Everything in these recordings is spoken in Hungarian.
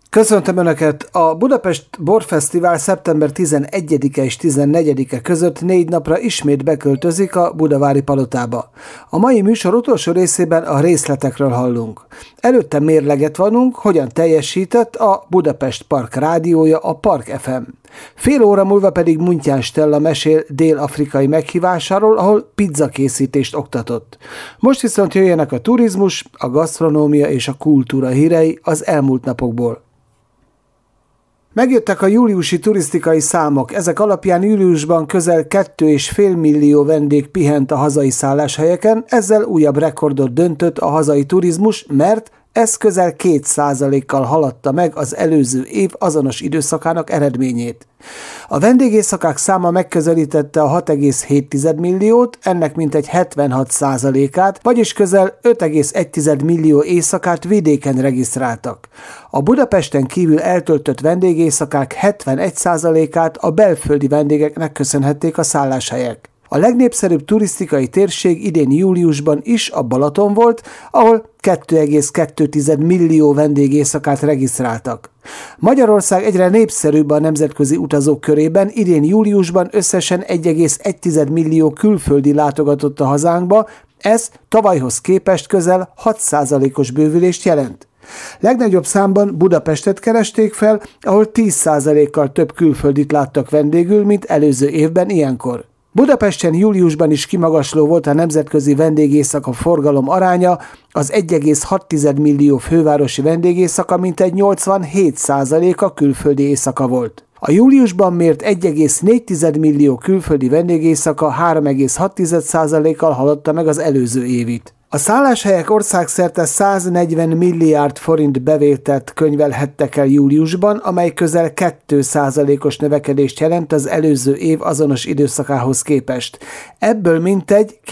Köszöntöm Önöket! A Budapest Borfesztivál szeptember 11-e és 14-e között 4 napra ismét beköltözik a Budavári Palotába. A mai műsor utolsó részében a részletekről hallunk. Előtte mérleget vonunk, hogyan teljesített a Budapest Park rádiója, a Park FM. Fél óra múlva pedig Muntyán Stella mesél dél-afrikai meghívásáról, ahol pizzakészítést oktatott. Most viszont jöjjenek a turizmus, a gasztronómia és a kultúra hírei az elmúlt napokból. Megjöttek a júliusi turisztikai számok, ezek alapján júliusban közel 2,5 millió vendég pihent a hazai szálláshelyeken, ezzel újabb rekordot döntött a hazai turizmus, mert ez közel 2%-kal haladta meg az előző év azonos időszakának eredményét. A vendégészakák száma megközelítette a 6,7 milliót, ennek mintegy 76%-át, vagyis közel 5,1 millió éjszakát vidéken regisztráltak. A Budapesten kívül eltöltött vendégészakák 71%-át a belföldi vendégeknek köszönhették a szálláshelyek. A legnépszerűbb turisztikai térség idén júliusban is a Balaton volt, ahol 2,2 millió vendégészakát regisztráltak. Magyarország egyre népszerűbb a nemzetközi utazók körében, idén júliusban összesen 1,1 millió külföldi látogatott a hazánkba, ez tavalyhoz képest közel 6%-os bővülést jelent. Legnagyobb számban Budapestet keresték fel, ahol 10%-kal több külföldit láttak vendégül, mint előző évben ilyenkor. Budapesten júliusban is kimagasló volt a nemzetközi vendégészaka forgalom aránya, az 1,6 millió fővárosi vendégészaka mintegy 87%-a külföldi éjszaka volt. A júliusban mért 1,4 millió külföldi vendégészaka 3,6%-kal haladta meg az előző évit. A szálláshelyek országszerte 140 milliárd forint bevételt könyvelhettek el júliusban, amely közel 2%-os növekedést jelent az előző év azonos időszakához képest. Ebből mintegy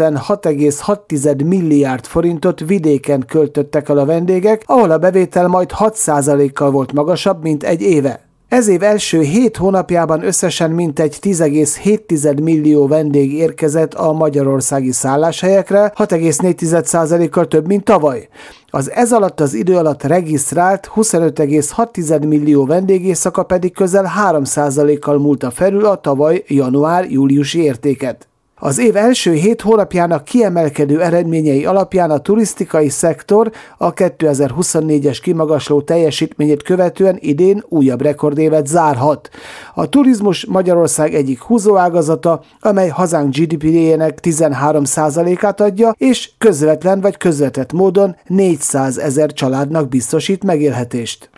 96,6 milliárd forintot vidéken költöttek el a vendégek, ahol a bevétel majd 6%-kal volt magasabb, mint egy éve. Ez év első 7 hónapjában összesen mintegy 10,7 millió vendég érkezett a magyarországi szálláshelyekre, 6,4%-kal több, mint tavaly. Az ez alatt az idő alatt regisztrált 25,6 millió vendégészaka pedig közel 3%-kal múlta felül a tavaly január-júliusi értéket. Az év első 7 hónapjának kiemelkedő eredményei alapján a turisztikai szektor a 2024-es kimagasló teljesítményét követően idén újabb rekordévet zárhat. A turizmus Magyarország egyik húzóágazata, amely hazánk GDP-jének 13%-át adja, és közvetlen vagy közvetett módon 400 000 családnak biztosít megélhetést.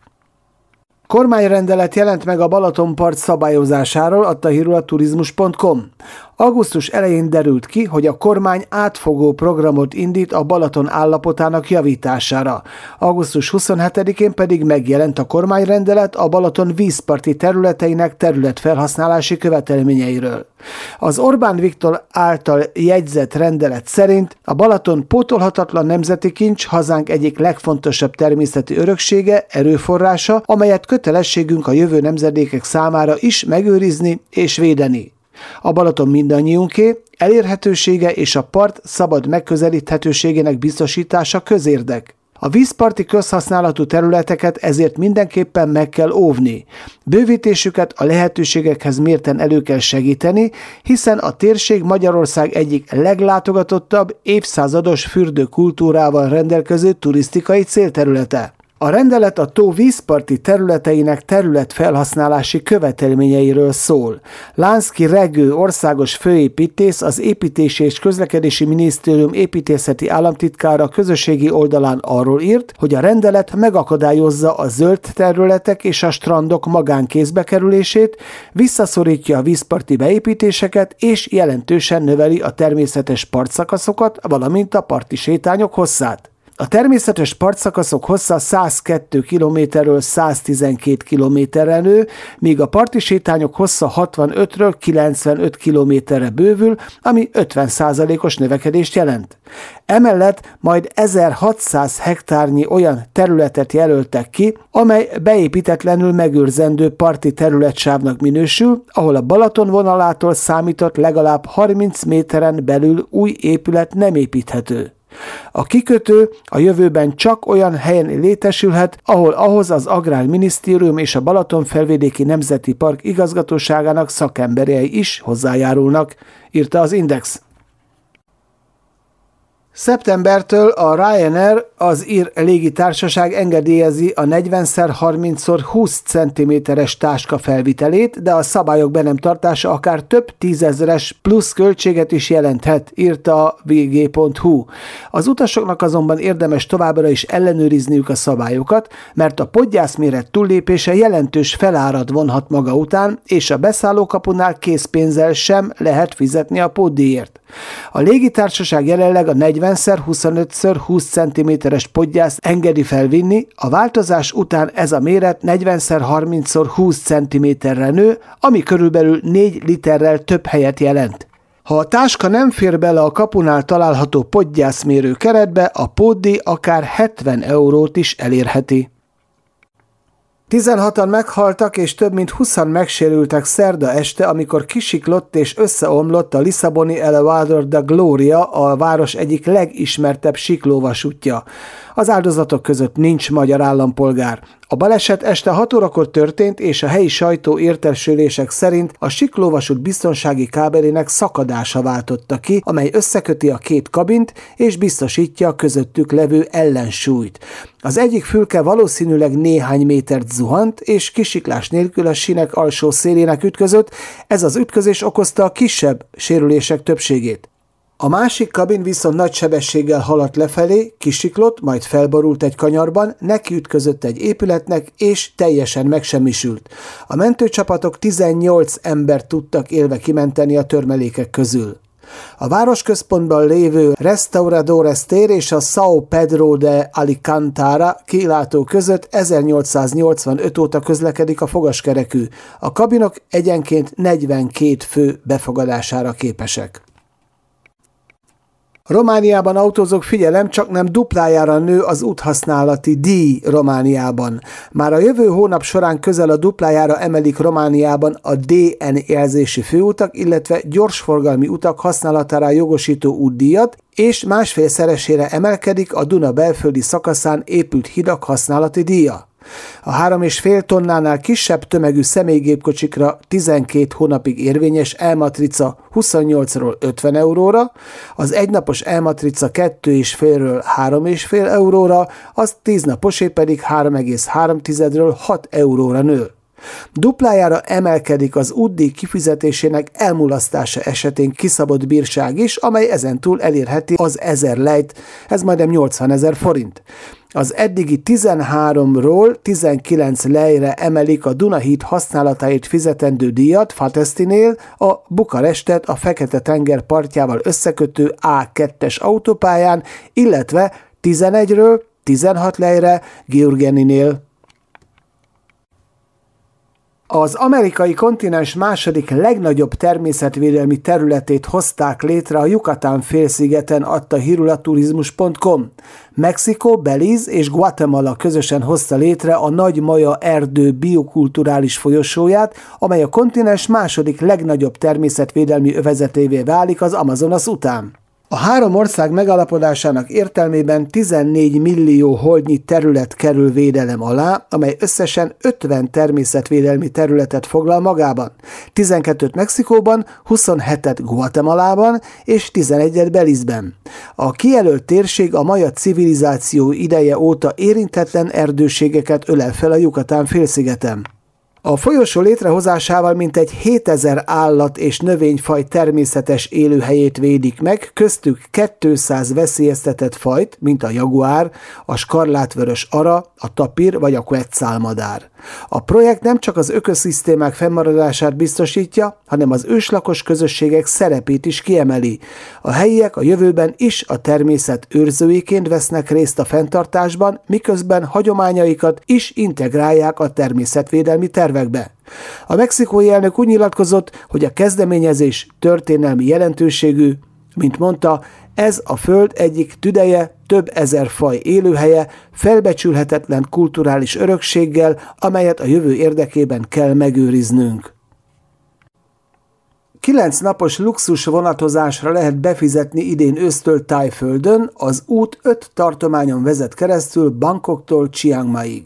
Kormányrendelet jelent meg a Balatonpart szabályozásáról, adta hírül a turizmus.com. Augusztus elején derült ki, hogy a kormány átfogó programot indít a Balaton állapotának javítására. Augusztus 27-én pedig megjelent a kormányrendelet a Balaton vízparti területeinek területfelhasználási követelményeiről. Az Orbán Viktor által jegyzett rendelet szerint a Balaton pótolhatatlan nemzeti kincs, hazánk egyik legfontosabb természeti öröksége, erőforrása, amelyet kötelességünk a jövő nemzedékek számára is megőrizni és védeni. A Balaton mindannyiunké, elérhetősége és a part szabad megközelíthetőségének biztosítása közérdek. A vízparti közhasználatú területeket ezért mindenképpen meg kell óvni. Bővítésüket a lehetőségekhez mérten elő kell segíteni, hiszen a térség Magyarország egyik leglátogatottabb, évszázados fürdőkultúrával rendelkező turisztikai célterülete. A rendelet a tó vízparti területeinek területfelhasználási követelményeiről szól. Lánszky Regő országos főépítész, az Építési és Közlekedési Minisztérium építészeti államtitkára közösségi oldalán arról írt, hogy a rendelet megakadályozza a zöld területek és a strandok magánkézbe kerülését, visszaszorítja a vízparti beépítéseket és jelentősen növeli a természetes partszakaszokat, valamint a parti sétányok hosszát. A természetes partszakaszok hossza 102 km-ről 112 km-re nő, míg a parti sétányok hossza 65-ről 95 km-re bővül, ami 50%-os növekedést jelent. Emellett majd 1600 hektárnyi olyan területet jelöltek ki, amely beépítetlenül megőrzendő parti területsávnak minősül, ahol a Balaton vonalától számított legalább 30 méteren belül új épület nem építhető. A kikötő a jövőben csak olyan helyen létesülhet, ahol ahhoz az Agrárminisztérium és a Balatonfelvidéki Nemzeti Park igazgatóságának szakemberei is hozzájárulnak, írta az Index. Szeptembertől a Ryanair, az ír légitársaság engedélyezi a 40x30x20 cm-es táska felvitelét, de a szabályok be nem tartása akár több tízezeres plusz költséget is jelenthet, írta a vg.hu. Az utasoknak azonban érdemes továbbra is ellenőrizniük a szabályokat, mert a podgyászméret túllépése jelentős felárat vonhat maga után, és a beszállókapunál készpénzzel sem lehet fizetni a pótdíjért. A légitársaság jelenleg a 40x25x20 cm-es podgyászt engedi felvinni, a változás után ez a méret 40x30x20 cm-re nő, ami körülbelül 4 literrel több helyet jelent. Ha a táska nem fér bele a kapunál található podgyászmérő keretbe, a pótdíj akár 70 eurót is elérheti. 16-an meghaltak és több mint 20-an megsérültek szerda este, amikor kisiklott és összeomlott a lisszaboni Elevador da Gloria, a város egyik legismertebb siklóvasútja. Az áldozatok között nincs magyar állampolgár. A baleset este 6 órakor történt, és a helyi sajtó értesülések szerint a siklóvasút biztonsági kábelének szakadása váltotta ki, amely összeköti a két kabint és biztosítja a közöttük levő ellensúlyt. Az egyik fülke valószínűleg néhány métert zuhant, és kisiklás nélkül a sínek alsó szélének ütközött, ez az ütközés okozta a kisebb sérülések többségét. A másik kabin viszont nagy sebességgel haladt lefelé, kisiklott, majd felborult egy kanyarban, nekiütközött egy épületnek, és teljesen megsemmisült. A mentőcsapatok 18 embert tudtak élve kimenteni a törmelékek közül. A városközpontban lévő Restauradores tér és a São Pedro de Alcántara kilátó között 1885 óta közlekedik a fogaskerekű. A kabinok egyenként 42 fő befogadására képesek. Romániában autózók, figyelem, csaknem duplájára nő az úthasználati díj Romániában. Már a jövő hónap során közel a duplájára emelik Romániában a DN jelzési főutak, illetve gyorsforgalmi utak használatára jogosító útdíjat, és másfélszeresére emelkedik a Duna belföldi szakaszán épült hidak használati díja. A 3,5 tonnánál kisebb tömegű személygépkocsikra 12 hónapig érvényes E-matrica 28-ról 50 euróra, az egynapos E-matrica 2,5-ről 3,5 euróra, az 10 naposé pedig 3,3-ről 6 euróra nő. Duplájára emelkedik az útdíj kifizetésének elmulasztása esetén kiszabott bírság is, amely ezentúl elérheti az 1000 lejt, ez majdnem 80 000 forint. Az eddigi 13-ról 19 lejre emelik a Dunahíd használatáért fizetendő díjat Fatesztinél, a Bukarestet a Fekete-tenger partjával összekötő A2-es autópályán, illetve 11-ről 16 lejre Giurgeninél. Az amerikai kontinens második legnagyobb természetvédelmi területét hozták létre a Yucatán-félszigeten, adta hírül a turizmus.com. Mexikó, Belize és Guatemala közösen hozta létre a Nagy Maja erdő biokulturális folyosóját, amely a kontinens második legnagyobb természetvédelmi övezetévé válik az Amazonas után. A három ország megállapodásának értelmében 14 millió holdnyi terület kerül védelem alá, amely összesen 50 természetvédelmi területet foglal magában. 12-t Mexikóban, 27-et Guatemalában és 11-et Belizben. A kijelölt térség a maja civilizáció ideje óta érintetlen erdőségeket ölel fel a Yucatán-félszigeten. A folyosó létrehozásával mintegy 7000 állat- és növényfaj természetes élőhelyét védik meg, köztük 200 veszélyeztetett fajt, mint a jaguár, a skarlátvörös ara, a tapir vagy a quetzalmadár. A projekt nem csak az ökoszisztémák fennmaradását biztosítja, hanem az őslakos közösségek szerepét is kiemeli. A helyiek a jövőben is a természet őrzőiként vesznek részt a fenntartásban, miközben hagyományaikat is integrálják a természetvédelmi tervekbe. A mexikói elnök úgy nyilatkozott, hogy a kezdeményezés történelmi jelentőségű, mint mondta, ez a föld egyik tüdeje, több ezer faj élőhelye, felbecsülhetetlen kulturális örökséggel, amelyet a jövő érdekében kell megőriznünk. 9 napos luxus vonatozásra lehet befizetni idén ősztől Thaiföldön, az út 5 tartományon vezet keresztül Bangkoktól Chiang Maiig.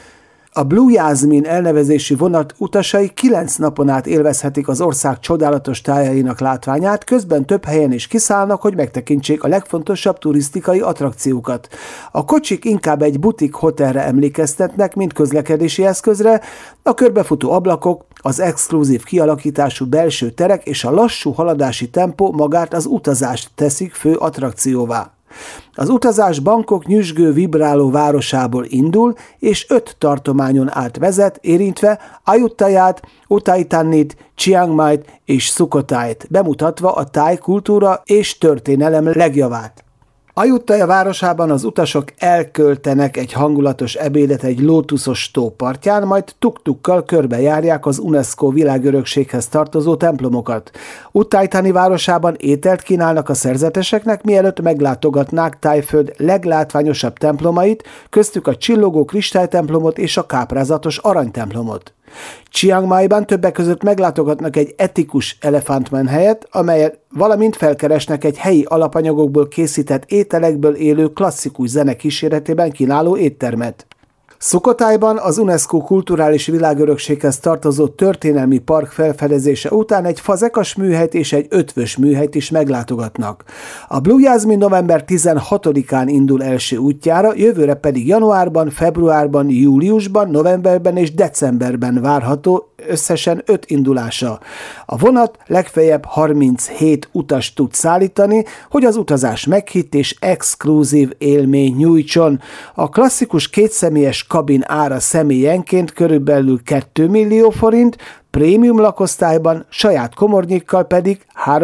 A Blue Jasmine elnevezésű vonat utasai 9 napon át élvezhetik az ország csodálatos tájainak látványát, közben több helyen is kiszállnak, hogy megtekintsék a legfontosabb turisztikai attrakciókat. A kocsik inkább egy butik hotelre emlékeztetnek, mint közlekedési eszközre, a körbefutó ablakok, az exkluzív kialakítású belső terek és a lassú haladási tempó magát az utazást teszik fő attrakcióvá. Az utazás Bangkok nyüzsgő, vibráló városából indul, és 5 tartományon át vezet, érintve Ayutthayát, Uthai Thannit, Chiang Mai-t és Sukhothait, bemutatva a táj kultúra és történelem legjavát. Ayutthaya városában az utasok elköltenek egy hangulatos ebédet egy lótuszos tó partján, majd tuk-tukkal körbejárják az UNESCO világörökséghez tartozó templomokat. Uthai Thani városában ételt kínálnak a szerzeteseknek, mielőtt meglátogatnák Thaiföld leglátványosabb templomait, köztük a csillogó kristálytemplomot és a káprázatos aranytemplomot. Chiang Mai-ban többek között meglátogatnak egy etikus elefántmenhelyet, amelyet valamint felkeresnek egy helyi alapanyagokból készített ételekből élő klasszikus zene kíséretében kínáló éttermet. Sukhothaiban az UNESCO kulturális világörökséghez tartozó történelmi park felfedezése után egy fazekas műhelyt és egy ötvös műhelyt is meglátogatnak. A Blue Jasmine november 16-án indul első útjára, jövőre pedig januárban, februárban, júliusban, novemberben és decemberben várható összesen 5 indulása. A vonat legfeljebb 37 utast tud szállítani, hogy az utazás meghitt és exkluzív élmény nyújtson. A klasszikus kétszemélyes kabin ára személyenként körülbelül 2 millió forint, prémium lakosztályban, saját komornyikkal pedig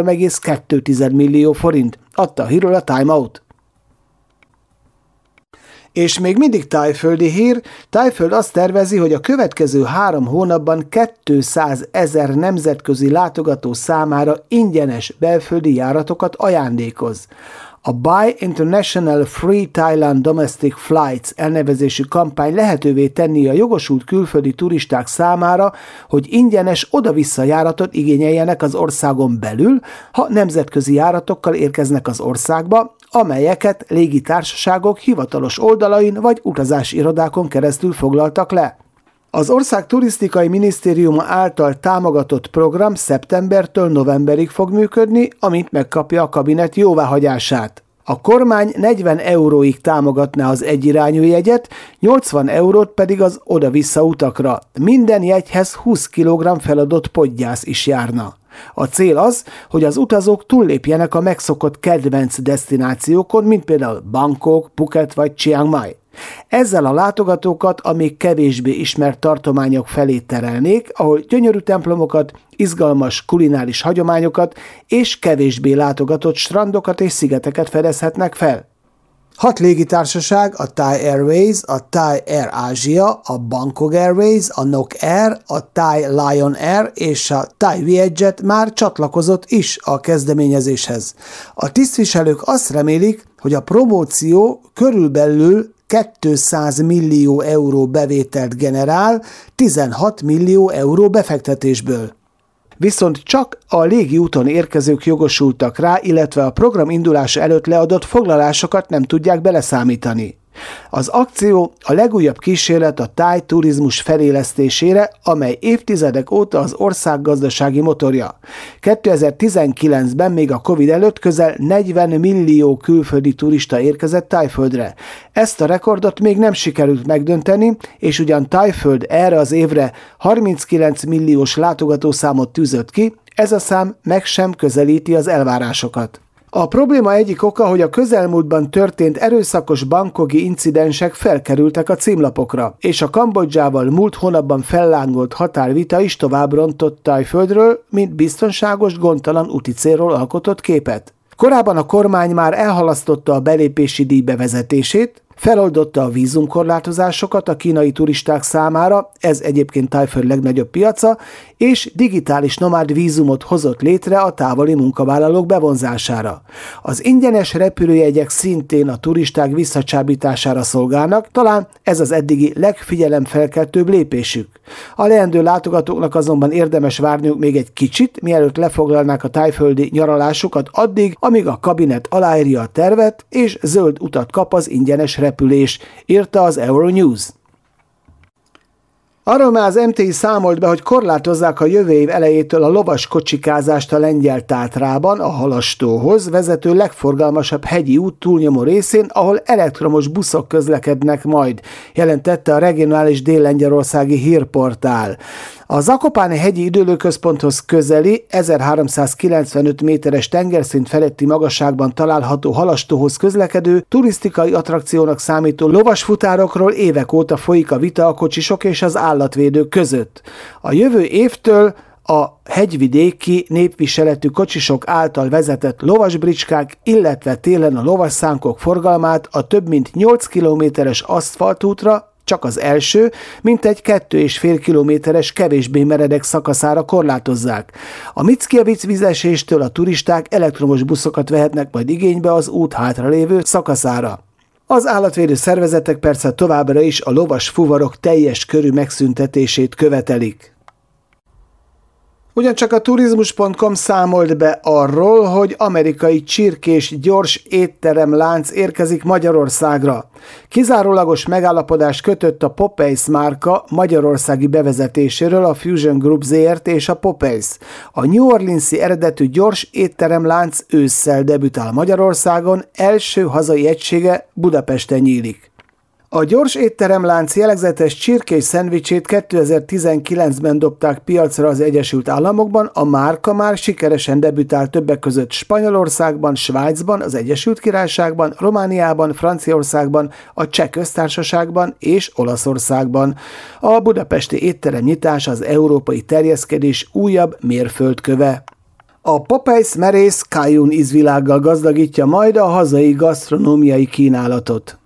3,2 millió forint, adta a hírről a Time Out. És még mindig thaiföldi hír, Thaiföld azt tervezi, hogy a következő 3 hónapban 200 000 nemzetközi látogató számára ingyenes belföldi járatokat ajándékoz. A Buy International Free Thailand Domestic Flights elnevezésű kampány lehetővé tenni a jogosult külföldi turisták számára, hogy ingyenes oda-vissza járatot igényeljenek az országon belül, ha nemzetközi járatokkal érkeznek az országba, amelyeket légitársaságok hivatalos oldalain vagy utazási irodákon keresztül foglaltak le. Az ország turisztikai minisztériuma által támogatott program szeptembertől novemberig fog működni, amint megkapja a kabinet jóváhagyását. A kormány 40 euróig támogatná az egyirányú jegyet, 80 eurót pedig az oda-vissza utakra. Minden jegyhez 20 kg feladott podgyász is járna. A cél az, hogy az utazók túllépjenek a megszokott kedvenc desztinációkon, mint például Bangkok, Phuket vagy Chiang Mai. Ezzel a látogatókat a még kevésbé ismert tartományok felé terelnék, ahol gyönyörű templomokat, izgalmas kulináris hagyományokat és kevésbé látogatott strandokat és szigeteket fedezhetnek fel. 6 légitársaság, a Thai Airways, a Thai Air Asia, a Bangkok Airways, a Nok Air, a Thai Lion Air és a Thai Vietjet már csatlakozott is a kezdeményezéshez. A tisztviselők azt remélik, hogy a promóció körülbelül 200 millió euró bevételt generál 16 millió euró befektetésből. Viszont csak a légiúton érkezők jogosultak rá, illetve a program indulása előtt leadott foglalásokat nem tudják beleszámítani. Az akció a legújabb kísérlet a táj turizmus felélesztésére, amely évtizedek óta az ország gazdasági motorja. 2019-ben még a Covid előtt közel 40 millió külföldi turista érkezett Thaiföldre. Ezt a rekordot még nem sikerült megdönteni, és ugyan Thaiföld erre az évre 39 milliós látogatószámot tűzött ki, ez a szám meg sem közelíti az elvárásokat. A probléma egyik oka, hogy a közelmúltban történt erőszakos bangkoki incidensek felkerültek a címlapokra, és a Kambodzsával múlt hónapban fellángolt határvita is tovább rontott Thaiföldről, mint biztonságos, gondtalan úti célról alkotott képet. Korábban a kormány már elhalasztotta a belépési díj bevezetését, Feloldotta a vízumkorlátozásokat a kínai turisták számára, ez egyébként Tájföld legnagyobb piaca, és digitális nomád vízumot hozott létre a távoli munkavállalók bevonzására. Az ingyenes repülőjegyek szintén a turisták visszacsábítására szolgálnak, talán ez az eddigi legfigyelemfelkeltőbb lépésük. A leendő látogatóknak azonban érdemes várniuk még egy kicsit, mielőtt lefoglalnák a tájföldi nyaralásukat addig, amíg a kabinet aláírja a tervet, és zöld utat kap az ingyenes repülés, írta az Euronews. Arról már az MTI számolt be, hogy korlátozzák a jövő év elejétől a lovas kocsikázást a Lengyel-Tátrában, a Halastóhoz vezető legforgalmasabb hegyi út túlnyomó részén, ahol elektromos buszok közlekednek majd, jelentette a regionális dél-lengyelországi hírportál. A Zakopane hegyi időlőközponthoz közeli 1395 méteres tengerszint feletti magasságban található Halastóhoz közlekedő, turisztikai attrakciónak számító lovasfutárokról évek óta folyik a vita a kocsisok és az állatvédők között. A jövő évtől a hegyvidéki népviseletű kocsisok által vezetett lovasbricskák, illetve télen a lovasszánkok forgalmát a több mint 8 kilométeres aszfaltútra, csak az első, mintegy 2,5 kilométeres kevésbé meredek szakaszára korlátozzák. A Mickiewicz vízeséstől a turisták elektromos buszokat vehetnek majd igénybe az út hátralévő szakaszára. Az állatvédő szervezetek persze továbbra is a lovas fuvarok teljes körű megszüntetését követelik. Ugyancsak a turizmus.com számolt be arról, hogy amerikai csirkés gyors étteremlánc érkezik Magyarországra. Kizárólagos megállapodást kötött a Popeyes márka magyarországi bevezetéséről a Fusion Group Zrt. És a Popeyes. A New Orleans-i eredetű gyors étteremlánc ősszel debütál Magyarországon, első hazai egysége Budapesten nyílik. A gyors étteremlánc jellegzetes csirkés szendvicsét 2019-ben dobták piacra az Egyesült Államokban, a márka már sikeresen debütált többek között Spanyolországban, Svájcban, az Egyesült Királyságban, Romániában, Franciaországban, a Cseh Köztársaságban és Olaszországban. A budapesti étterem nyitás az európai terjeszkedés újabb mérföldköve. A Popeyes merész cajun ízvilággal gazdagítja majd a hazai gasztronómiai kínálatot.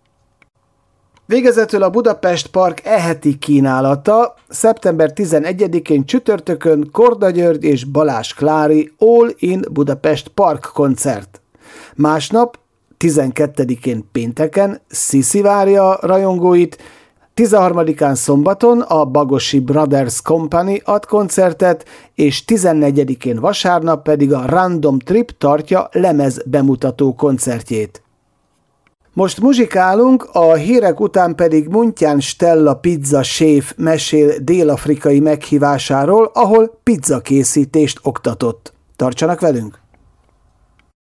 Végezetül a Budapest Park e-heti kínálata szeptember 11-én csütörtökön Korda György és Balázs Klári All in Budapest Park koncert. Másnap 12-én pénteken Sziszi várja a rajongóit, 13-án szombaton a Bagosi Brothers Company ad koncertet, és 14-én vasárnap pedig a Random Trip tartja lemez bemutató koncertjét. Most muzsikálunk, a hírek után pedig Muntján Stella pizza séf mesél dél-afrikai meghívásáról, ahol pizzakészítést oktatott. Tartsanak velünk!